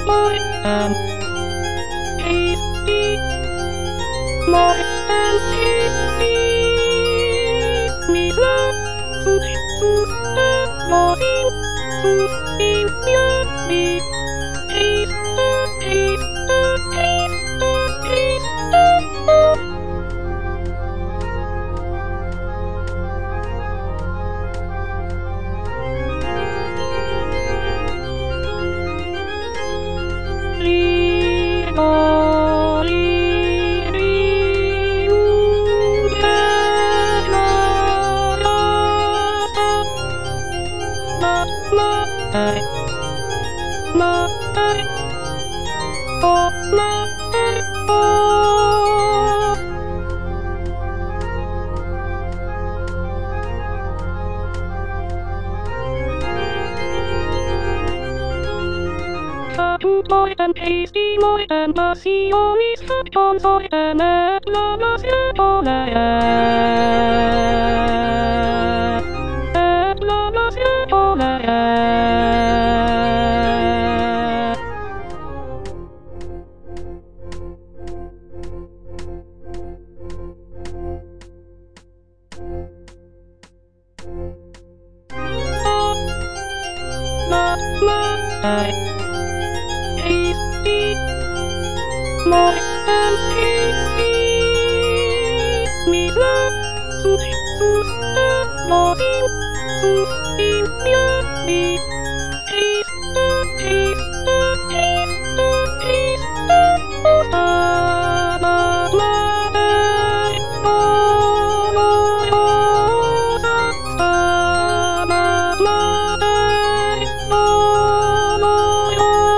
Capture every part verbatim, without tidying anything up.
moist and tasty, moist and tasty. Misa, sus, sus, mosin, sus, in, yummy. Taste, taste, taste, taste, oh. Moist and tasty, moist and pussy, always hot on soy and at lava's Yapolaya. At lava's Yapolaya. La, la, I. Tasty, moist and tasty. Misa, sus, sus, mosin, sus, in, yummy. Taste, taste, taste, taste, oh, sama, mate, oh, no, oh, sama, mate, oh, no,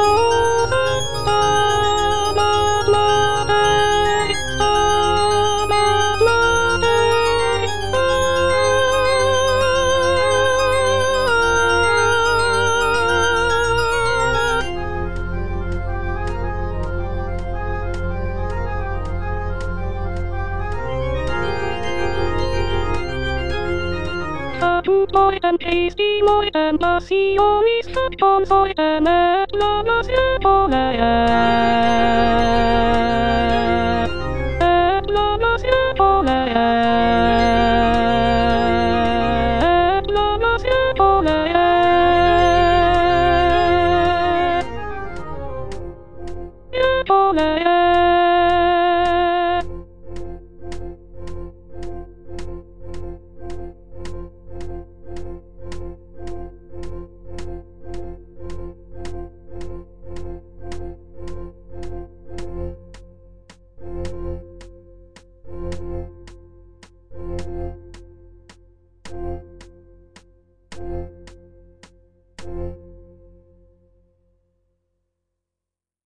moist and tasty, moist and pussy, always hot on soy and at lava's Yapolaya.